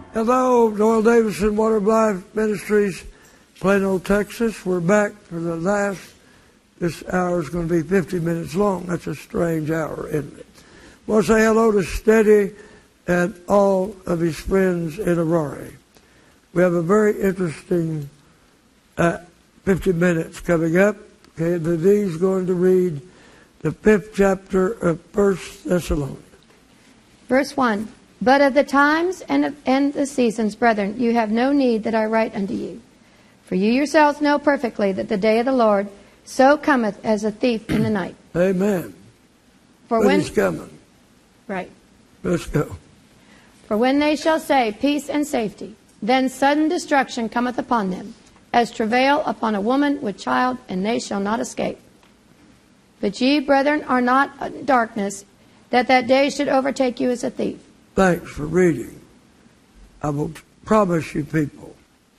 Hello, Doyle Davison, Water of Life Ministries, Plano, Texas. We're back for the last. This hour is going to be 50 minutes long. That's a strange hour, isn't it? I want to say hello to Steady and all of his friends in Aurora. We have a very interesting 50 minutes coming up. Okay, Vivi's going to read the 5th chapter of 1 Thessalonians. Verse 1. But of the times and the seasons, brethren, you have no need that I write unto you. For you yourselves know perfectly that the day of the Lord so cometh as a thief in the night. Amen. For when he's coming. Right. Let's go. For when they shall say, peace and safety, then sudden destruction cometh upon them, as travail upon a woman with child, and they shall not escape. But ye, brethren, are not in darkness, that day should overtake you as a thief. Thanks for reading. I will promise you people,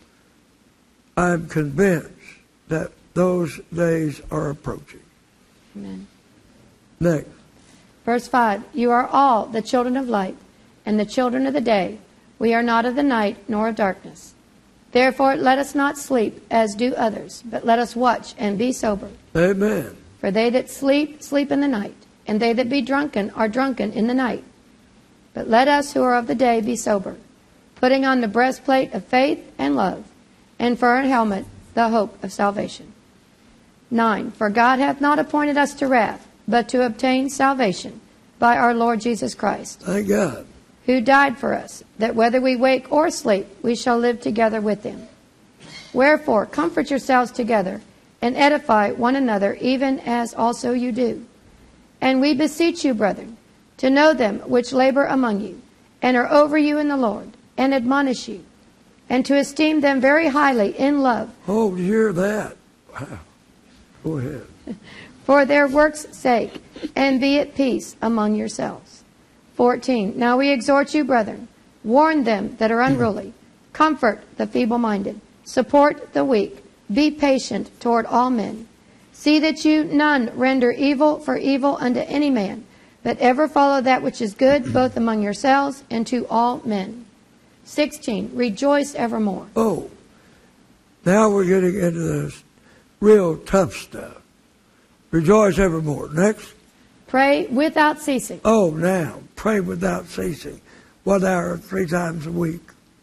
I'm convinced that those days are approaching. Amen. Next. Verse 5. You are all the children of light, and the children of the day. We are not of the night, nor of darkness. Therefore let us not sleep, as do others, but let us watch and be sober. Amen. For they that sleep, sleep in the night, and they that be drunken are drunken in the night. But let us who are of the day be sober, putting on the breastplate of faith and love, and for our helmet the hope of salvation. 9. For God hath not appointed us to wrath, but to obtain salvation by our Lord Jesus Christ. Thank God. Who died for us, that whether we wake or sleep, we shall live together with him. Wherefore, comfort yourselves together, and edify one another, even as also you do. And we beseech you, brethren, to know them which labor among you, and are over you in the Lord, and admonish you, and to esteem them very highly in love. Oh, to hear that. Wow. Go ahead. For their work's sake, and be at peace among yourselves. 14. Now we exhort you, brethren, warn them that are unruly, comfort the feeble-minded, support the weak, be patient toward all men. See that you none render evil for evil unto any man, but ever follow that which is good, both among yourselves and to all men. 16. Rejoice evermore. Oh, now we're getting into this real tough stuff. Rejoice evermore. Next. Pray without ceasing. Oh, now, pray without ceasing. 1 hour, 3 times a week.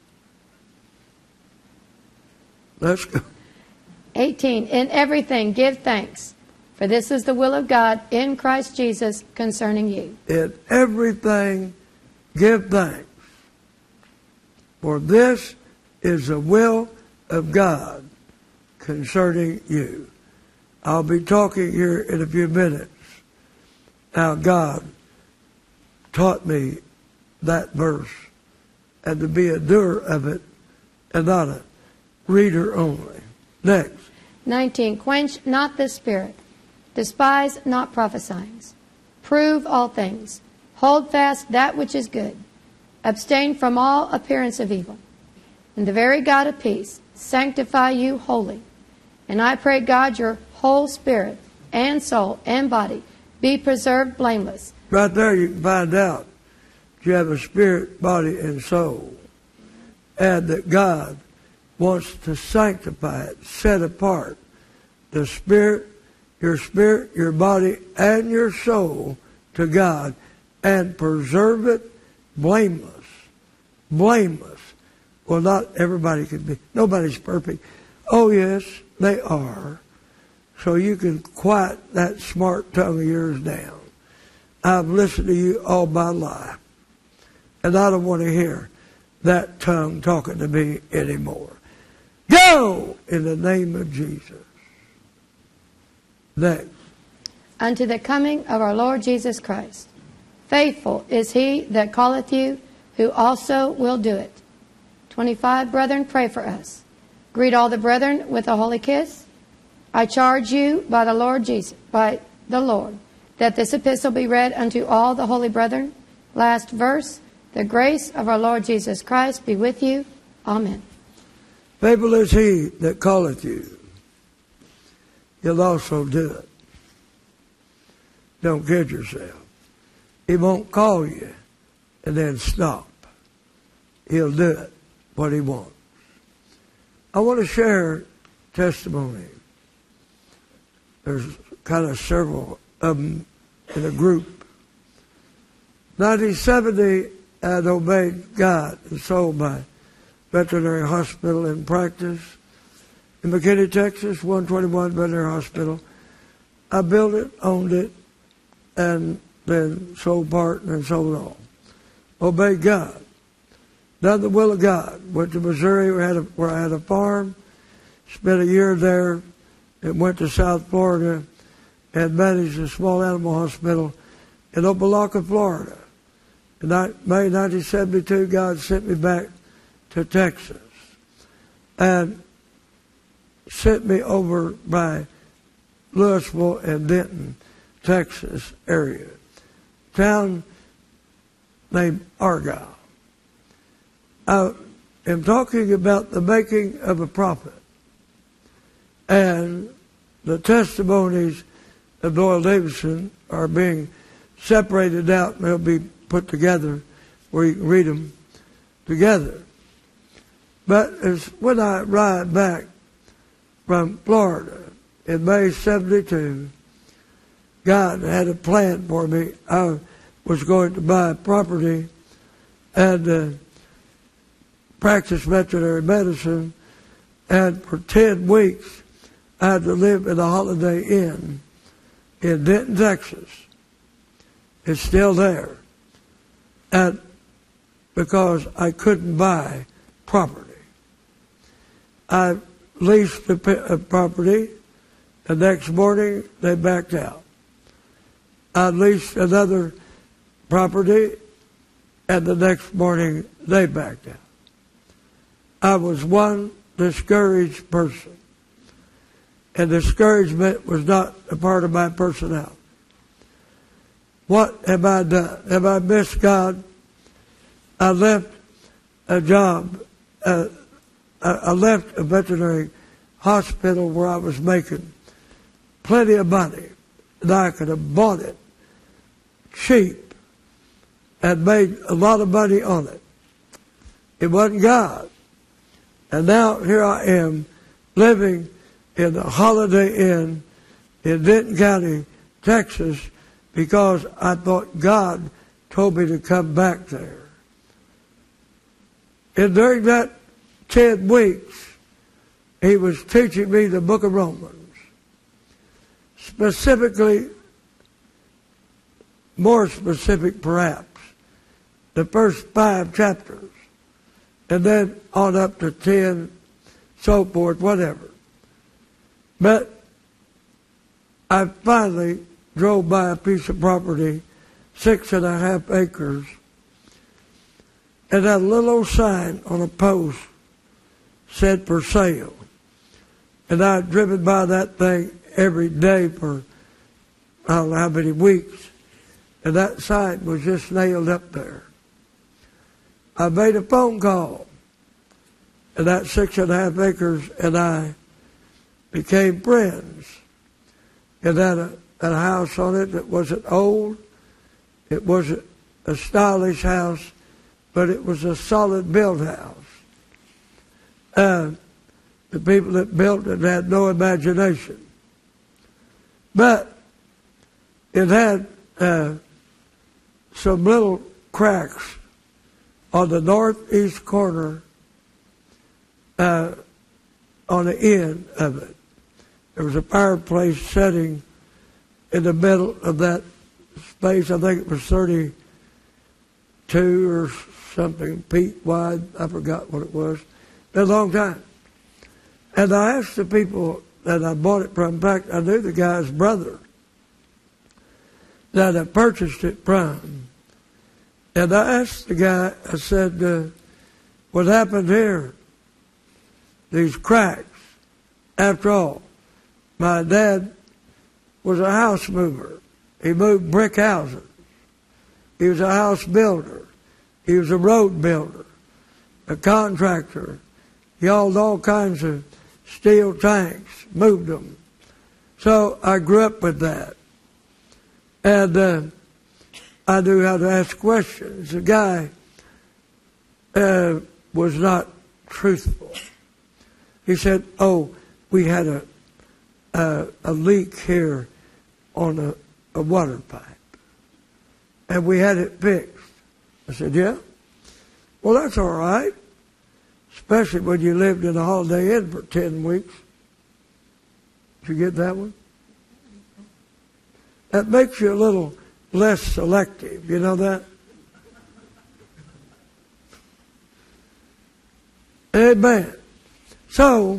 Let's go. 18. In everything give thanks, for this is the will of God in Christ Jesus concerning you. In everything give thanks, for this is the will of God concerning you. I'll be talking here in a few minutes how God taught me that verse, and to be a doer of it and not a reader only. Next. 19. Quench not the spirit. Despise not prophesying. Prove all things. Hold fast that which is good. Abstain from all appearance of evil. And the very God of peace sanctify you wholly. And I pray God your whole spirit and soul and body be preserved blameless. Right there you can find out that you have a spirit, body, and soul. And that God wants to sanctify it, set apart the spirit, your body, and your soul to God, and preserve it blameless. Blameless. Well, not everybody can be. Nobody's perfect. Oh, yes, they are. So you can quiet that smart tongue of yours down. I've listened to you all my life, and I don't want to hear that tongue talking to me anymore. Go in the name of Jesus. Next. Unto the coming of our Lord Jesus Christ. Faithful is he that calleth you, who also will do it. 25. Brethren, pray for us. Greet all the brethren with a holy kiss. I charge you by the Lord Jesus, by the Lord, that this epistle be read unto all the holy brethren. Last verse. The grace of our Lord Jesus Christ be with you. Amen. Faithful is he that calleth you. He'll also do it. Don't kid yourself. He won't call you and then stop. He'll do it. what He wants. I want to share testimony. There's kind of several of them in a group. 1970, I had obeyed God and sold my veterinary hospital in practice in McKinney, Texas, 121 Veterinary Hospital. I built it, owned it, and then sold part and then sold all. Obeyed God. Done the will of God. Went to Missouri where I had a farm. Spent a year there. And went to South Florida and managed a small animal hospital in Opelika, Florida. In May 1972, God sent me back to Texas and sent me over by Louisville and Denton, Texas area. Town named Argyle. I am talking about the making of a prophet. And the testimonies of Doyle Davidson are being separated out and they'll be put together where you can read them together. But it's when I arrived back from Florida in May 72, God had a plan for me. I was going to buy property and practice veterinary medicine, and for 10 weeks I had to live in a Holiday Inn in Denton, Texas. It's still there. And because I couldn't buy property. I leased the property. The next morning, they backed out. I leased another property, and the next morning, they backed out. I was one discouraged person. And discouragement was not a part of my personality. What have I done? Have I missed God? I left a job. I left a veterinary hospital where I was making plenty of money. And I could have bought it cheap and made a lot of money on it. It wasn't God. And now here I am living in a Holiday Inn in Denton County, Texas, because I thought God told me to come back there. And during that 10 weeks, He was teaching me the book of Romans. Specifically, more specific perhaps, the first 5 chapters, and then on up to 10, so forth, whatever. But I finally drove by a piece of property, 6.5 acres, and had a little old sign on a post said for sale. And I had driven by that thing every day for I don't know how many weeks. And that sign was just nailed up there. I made a phone call, and that 6.5 acres and I became friends. It had a house on it that wasn't old. It wasn't a stylish house, but it was a solid built house. The people that built it had no imagination. But it had some little cracks on the northeast corner on the end of it. There was a fireplace setting in the middle of that space. I think it was 32 or something feet wide. I forgot what it was. A long time. And I asked the people that I bought it from. In fact, I knew the guy's brother that I purchased it from. And I asked the guy, I said, what happened here? These cracks. After all, my dad was a house mover. He moved brick houses. He was a house builder. He was a road builder, a contractor. He hauled all kinds of steel tanks, moved them. So I grew up with that. And I knew how to ask questions. The guy was not truthful. He said, "Oh, we had a leak here on a water pipe, and we had it fixed." I said, "Yeah? Well, that's all right, especially when you lived in a Holiday Inn for 10 weeks. Did you get that one? That makes you a little less selective. You know that?" Amen. So,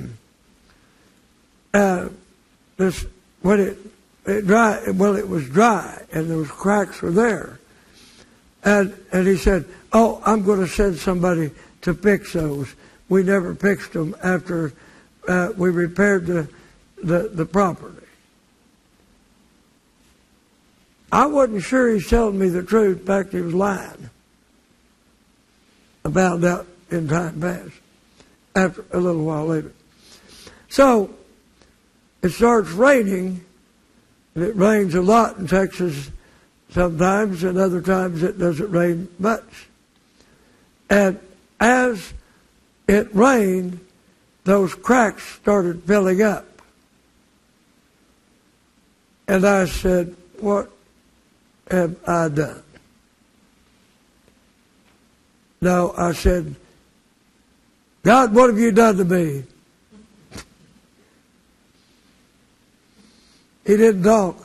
this when it dry, well, it was dry, and those cracks were there, and he said, "Oh, I'm going to send somebody to fix those." We never fixed them after we repaired the property. I wasn't sure he's telling me the truth. In fact, he was lying. I found out in time past, after a little while later. So, it starts raining, and it rains a lot in Texas sometimes, and other times it doesn't rain much. And as it rained, those cracks started filling up. And I said, "What have I done?" No, I said, "God, what have you done to me?" He didn't talk.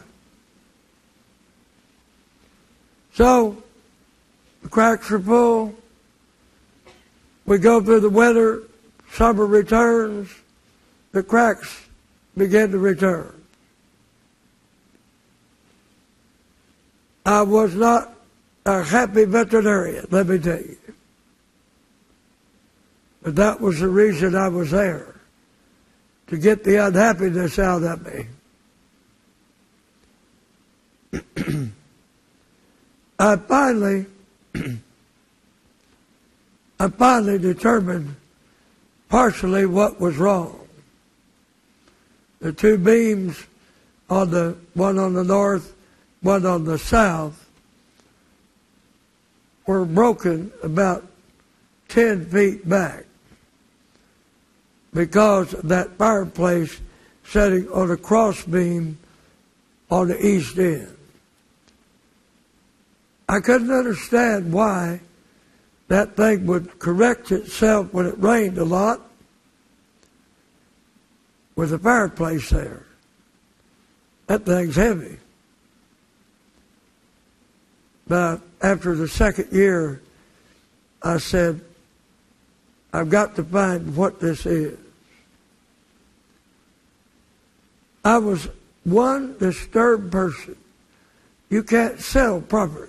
So, the cracks are full. We go through the winter, summer returns, the cracks begin to return. I was not a happy veterinarian, let me tell you. But that was the reason I was there, to get the unhappiness out of me. I finally determined partially what was wrong. The two beams, one on the north, one on the south, were broken about 10 feet back because of that fireplace sitting on a cross beam on the east end. I couldn't understand why that thing would correct itself when it rained a lot with a fireplace there. That thing's heavy. But after the second year, I said, "I've got to find what this is." I was one disturbed person. You can't sell property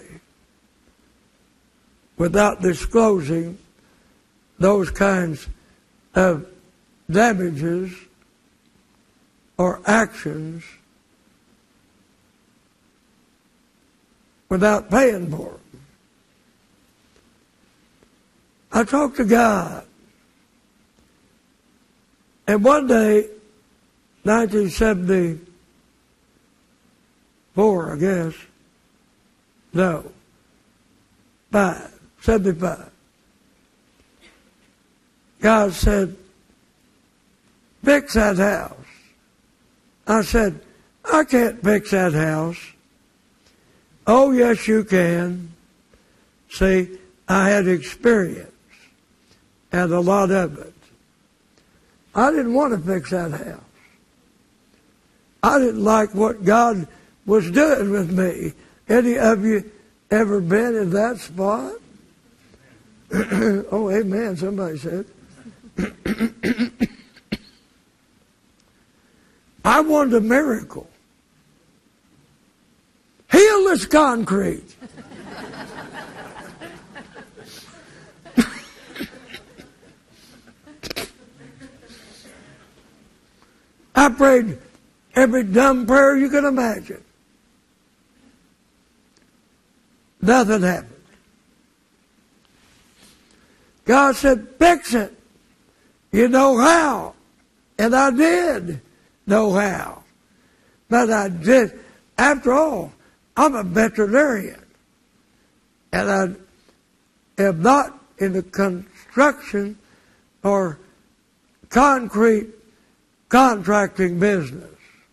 without disclosing those kinds of damages or actions without paying for them. I talked to God. And one day, 1974, I guess, no, 75. God said, "Fix that house." I said, "I can't fix that house." "Oh, yes, you can." See, I had experience and a lot of it. I didn't want to fix that house. I didn't like what God was doing with me. Any of you ever been in that spot? Oh, amen, somebody said. I wanted a miracle. Heal this concrete. I prayed every dumb prayer you can imagine. Nothing happened. God said, "Fix it. You know how." And I did know how. But I did. After all, I'm a veterinarian. And I am not in the construction or concrete contracting business,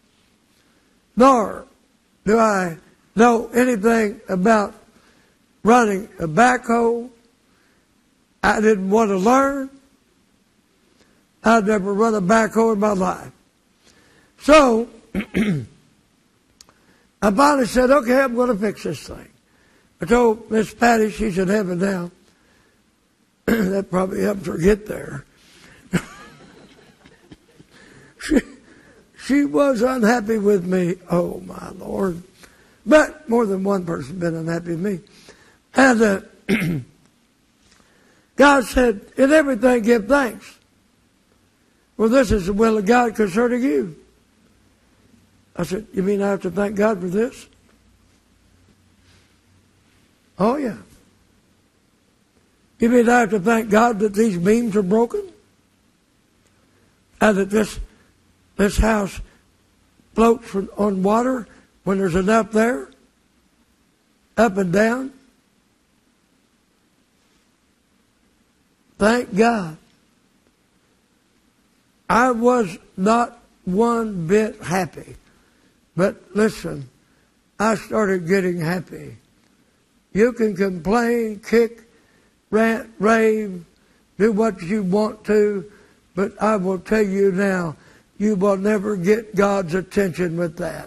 nor do I know anything about running a backhoe. I didn't want to learn. I'd never run a backhoe in my life. So, I finally said, okay, I'm going to fix this thing. I told Miss Patty, she's in heaven now. That probably helped her get there. She was unhappy with me. Oh, my Lord. But more than one person been unhappy with me. And God said, in everything give thanks. Well, this is the will of God concerning you. I said, you mean I have to thank God for this? Oh, yeah. You mean I have to thank God that these beams are broken? And that this house floats on water when there's enough there? Up and down? Thank God. I was not one bit happy. But listen, I started getting happy. You can complain, kick, rant, rave, do what you want to, but I will tell you now, you will never get God's attention with that.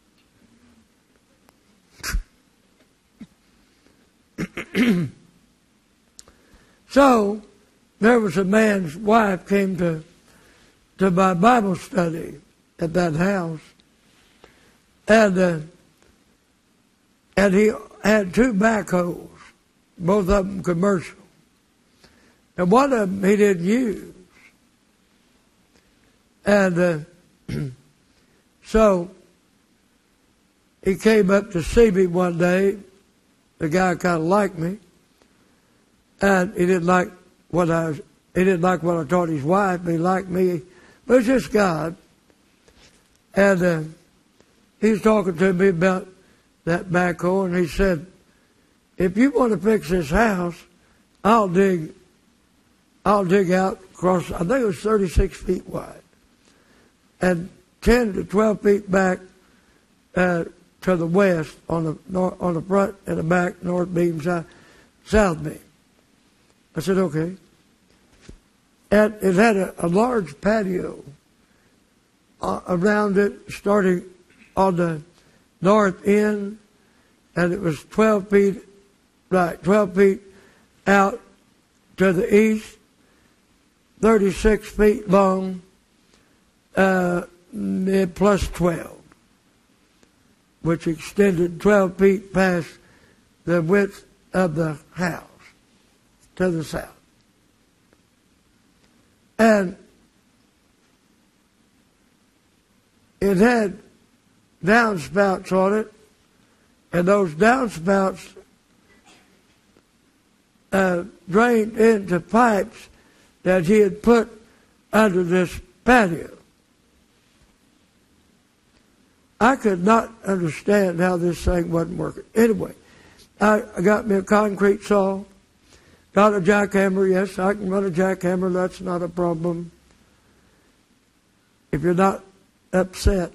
So, there was a man's wife came to my Bible study at that house. And he had two backhoes, both of them commercial. And one of them he didn't use. And so he came up to see me one day. The guy kind of liked me. And he didn't like what I taught his wife, but he liked me. But it's just God. And he was talking to me about that backhoe, and he said, if you want to fix this house, I'll dig out across, I think it was 36 feet wide, and 10 to 12 feet back to the west on the front and the back, north beam, south beam. I said, okay. And it had a large patio around it, starting on the north end, and it was 12 feet out to the east, 36 feet long, plus 12, which extended 12 feet past the width of the house to the south. And it had downspouts on it, and those downspouts drained into pipes that he had put under this patio. I could not understand how this thing wasn't working. Anyway, I got me a concrete saw, got a jackhammer. Yes, I can run a jackhammer. That's not a problem. If you're not upset.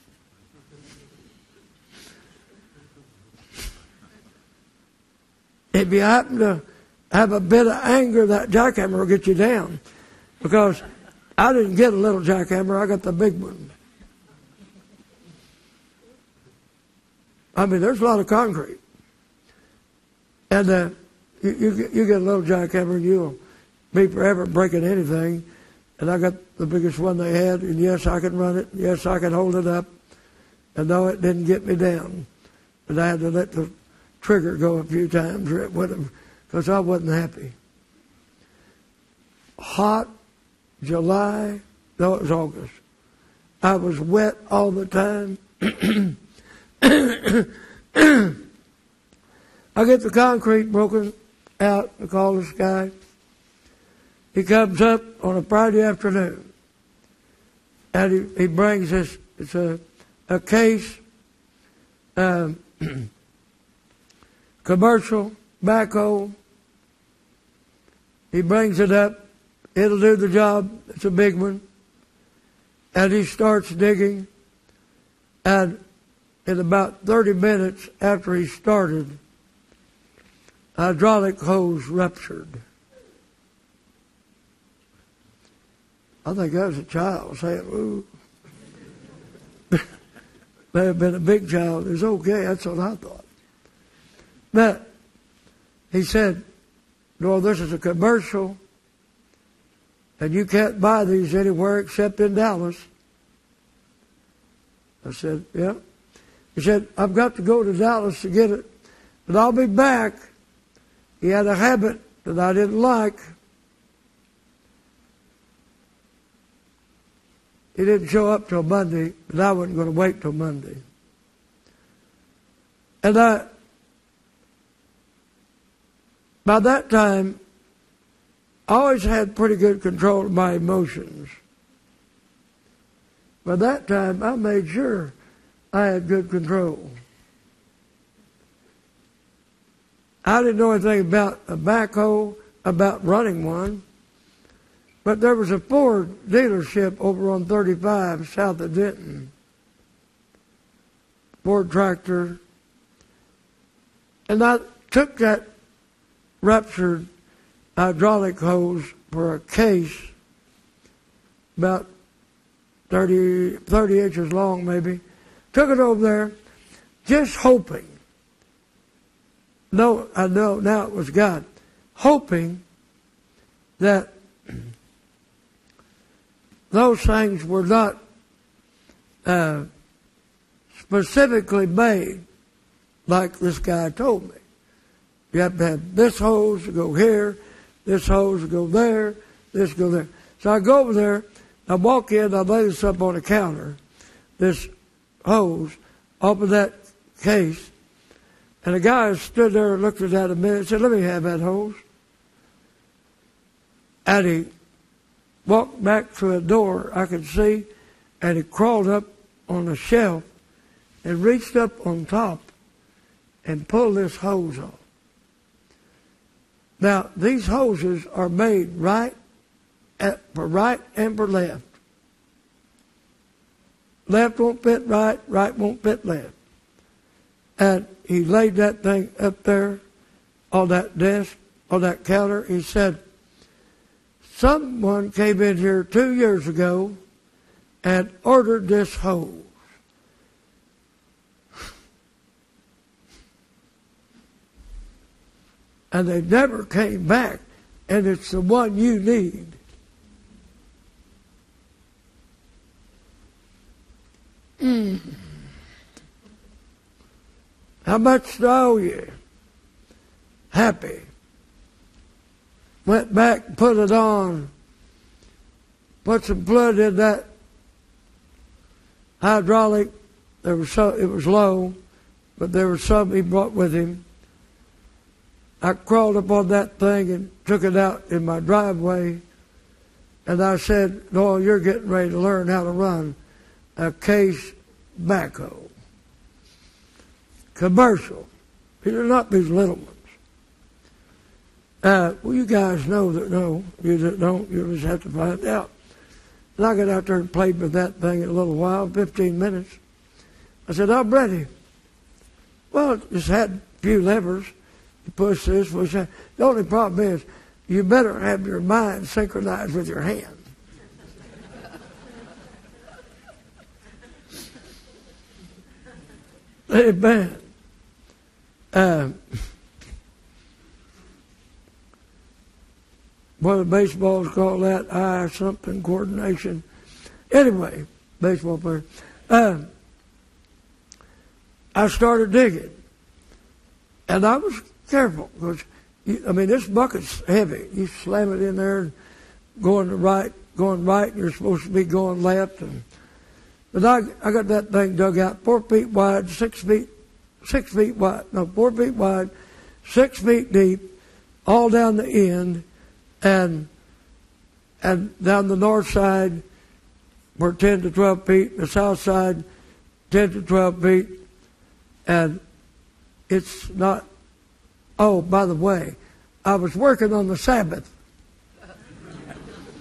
If you happen to have a bit of anger, that jackhammer will get you down. Because I didn't get a little jackhammer, I got the big one. I mean, there's a lot of concrete. And you get a little jackhammer and you'll be forever breaking anything. And I got the biggest one they had, and yes, I can run it. Yes, I can hold it up. And no, it didn't get me down. But I had to let the trigger go a few times, or it would have, because I wasn't happy. Hot July, no, it was August. I was wet all the time. I get the concrete broken out. I call this guy. He comes up on a Friday afternoon, and he brings this. It's a case, commercial backhoe. He brings it up. it'll do the job. It's a big one. And he starts digging. And in about 30 minutes after he started, hydraulic hose ruptured. I think that was a child saying, ooh. May have been a big child. It's okay. That's what I thought. But he said, no, this is a commercial, and you can't buy these anywhere except in Dallas. I said, yeah. He said, I've got to go to Dallas to get it, but I'll be back. He had a habit that I didn't like. He didn't show up till Monday, but I wasn't going to wait till Monday. And by that time, I always had pretty good control of my emotions. By that time, I made sure I had good control. I didn't know anything about a backhoe, about running one. But there was a Ford dealership over on 35 south of Denton. Ford tractor. And I took that ruptured hydraulic hose for a case about 30 inches long maybe. Took it over there just hoping. No, I know now it was God. Hoping that those things were not specifically made like this guy told me. You have to have this hose to go here, this hose to go there, this go there. So I go over there, I walk in, I lay this up on the counter, this hose, open that case, and a guy stood there and looked at that a minute and said, let me have that hose. And he walked back to a door I could see, and he crawled up on a shelf and reached up on top and pulled this hose off. Now, these hoses are made for right and for left. Left won't fit right, right won't fit left. And he laid that thing up there on that desk, on that counter. He said, someone came in here 2 years ago and ordered this hose. And they never came back, and it's the one you need. How much do I owe you? Happy. Went back, put it on, put some blood in that hydraulic. It was low, but there was some he brought with him. I crawled up on that thing and took it out in my driveway, and I said, Noel, you're getting ready to learn how to run a case backhoe. Commercial. These are not these little ones. Well, you guys know that no. You that don't, you just have to find out. And I got out there and played with that thing in a little while, 15 minutes. I said, I'm ready. Well, it just had a few levers. You push this, push that. The only problem is you better have your mind synchronized with your hand. Amen. What the baseballs call that, eye something coordination. Anyway, baseball player. I started digging, and I was careful because this bucket's heavy. You slam it in there, and going right, and you're supposed to be going left. But I got that thing dug out 4 feet wide, 6 feet wide. No, 4 feet wide, 6 feet deep, all down the end. And down the north side were 10 to 12 feet, the south side 10 to 12 feet, and it's not, oh, by the way, I was working on the Sabbath.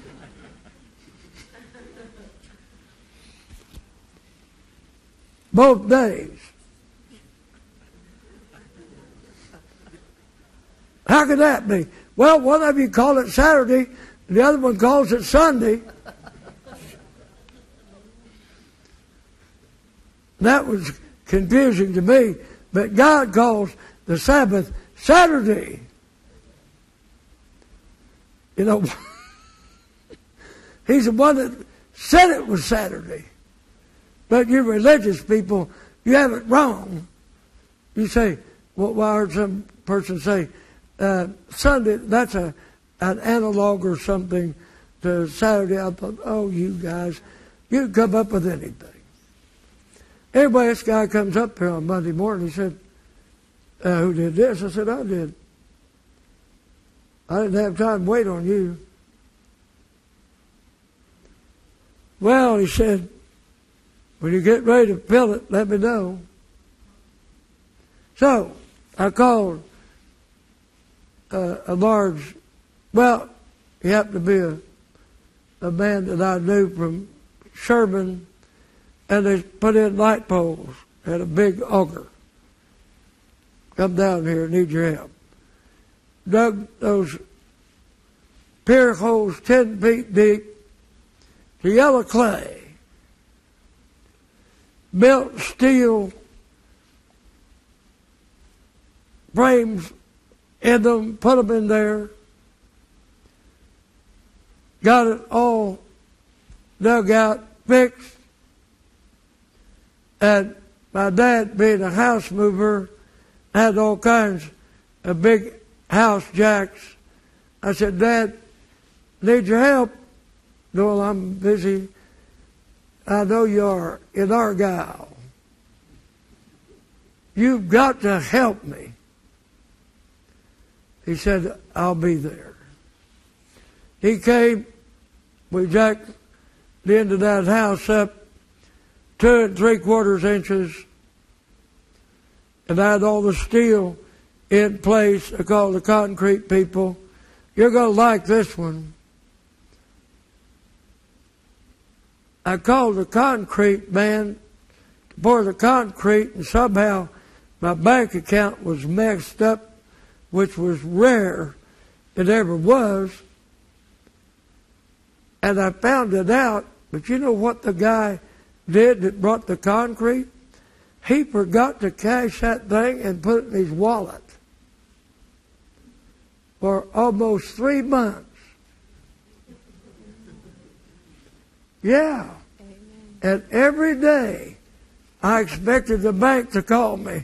both days. How could that be? Well, one of you call it Saturday, and the other one calls it Sunday. That was confusing to me. But God calls the Sabbath Saturday. You know, He's the one that said it was Saturday. But you religious people, you have it wrong. You say, well, I heard some person say, Sunday, that's an analog or something to Saturday. I thought, oh, you guys, you come up with anything. Anyway, this guy comes up here on Monday morning. He said, who did this? I said, I did. I didn't have time to wait on you. Well, he said, when you get ready to fill it, let me know. So, I called a large, well, he happened to be a man that I knew from Sherman, and they put in light poles, had a big auger. Come down here, need your help. Dug those pier holes 10 feet deep to yellow clay. Built steel frames in them, put them in there. Got it all dug out, fixed. And my dad, being a house mover, had all kinds of big house jacks. I said, Dad, need your help? No, I'm busy. I know you are in Argyle. You've got to help me. He said, I'll be there. He came. We jacked the end of that house up 2 3/4 inches. And I had all the steel in place. I called the concrete people. You're going to like this one. I called the concrete man to pour the concrete, and somehow my bank account was messed up, which was rare. It ever was. And I found it out, but you know what the guy did that brought the concrete? He forgot to cash that thing and put it in his wallet for almost 3 months. Yeah. Amen. And every day I expected the bank to call me.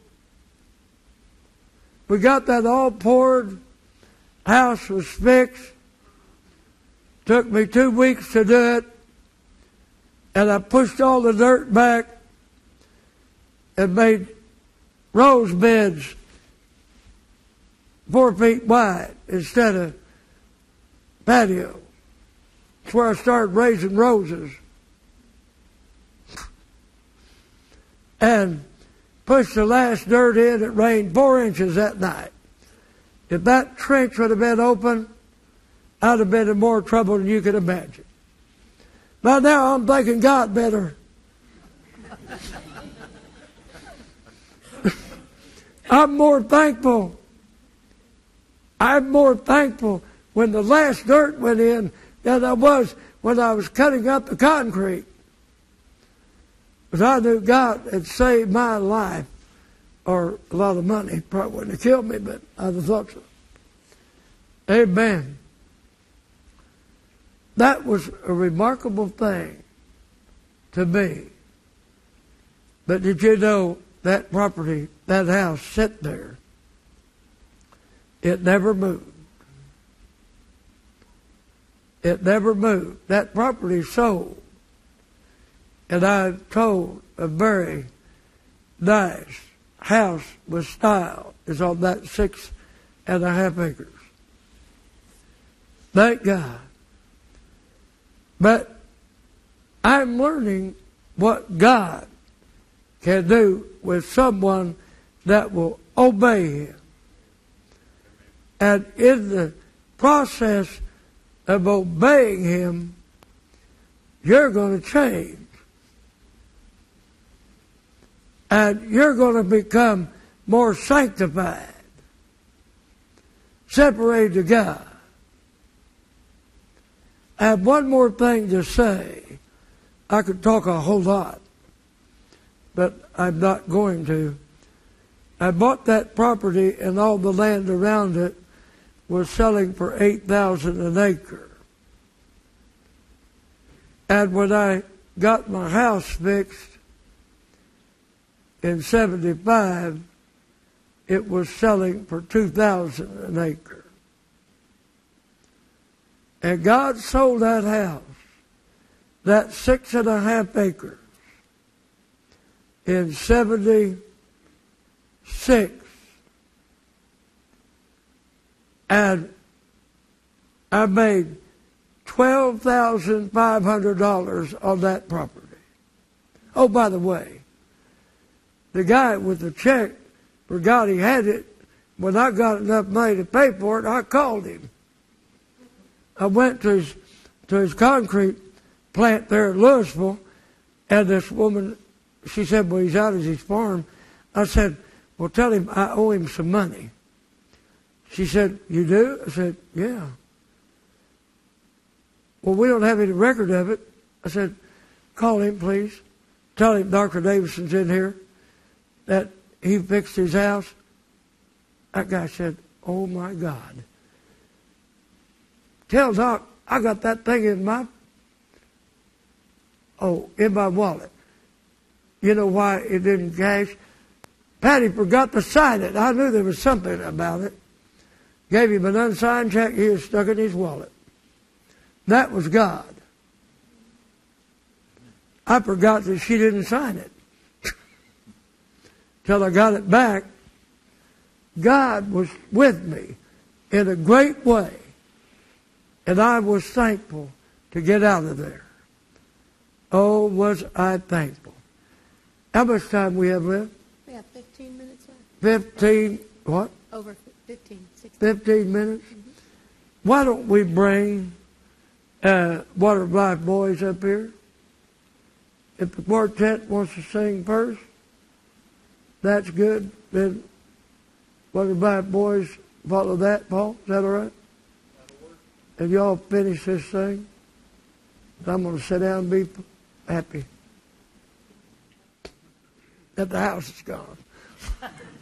We got that all poured. House was fixed. Took me 2 weeks to do it. And I pushed all the dirt back and made rose beds 4 feet wide instead of patio. That's where I started raising roses. And pushed the last dirt in. It rained 4 inches that night. If that trench would have been open, I'd have been in more trouble than you could imagine. But now I'm thanking God better. I'm more thankful. I'm more thankful when the last dirt went in than I was when I was cutting up the concrete. Because I knew God had saved my life, or a lot of money. Probably wouldn't have killed me, but I'd have thought so. Amen. That was a remarkable thing to me. But did you know that property, that house sat there? It never moved. It never moved. That property sold. And I told a very nice house with style is on that 6.5 acres. Thank God. But I'm learning what God can do with someone that will obey Him. And in the process of obeying Him, you're going to change. And you're going to become more sanctified, separated to God. I have one more thing to say. I could talk a whole lot, but I'm not going to. I bought that property, and all the land around it was selling for $8,000 an acre. And when I got my house fixed in '75, it was selling for $2,000 an acre. And God sold that house, that 6.5 acres, in '76. And I made $12,500 on that property. Oh, by the way, the guy with the check forgot he had it. When I got enough money to pay for it, I called him. I went to his concrete plant there in Louisville, and this woman, she said, well, he's out at his farm. I said, well, tell him I owe him some money. She said, you do? I said, yeah. Well, we don't have any record of it. I said, call him, please. Tell him Dr. Davidson's in here, that he fixed his house. That guy said, oh, my God. Tell Doc, I got that thing in my wallet. You know why it didn't cash? Patty forgot to sign it. I knew there was something about it. Gave him an unsigned check he was stuck in his wallet. That was God. I forgot that she didn't sign it. Till I got it back. God was with me in a great way. And I was thankful to get out of there. Oh, was I thankful. How much time we have left? We have 15 minutes left. 15, what? Over 15, 16. 15 minutes? Mm-hmm. Why don't we bring Water of Life boys up here? If the quartet wants to sing first, that's good. Then Water of Life boys follow that, Paul? Is that all right? And y'all finish this thing, I'm going to sit down and be happy that the house is gone.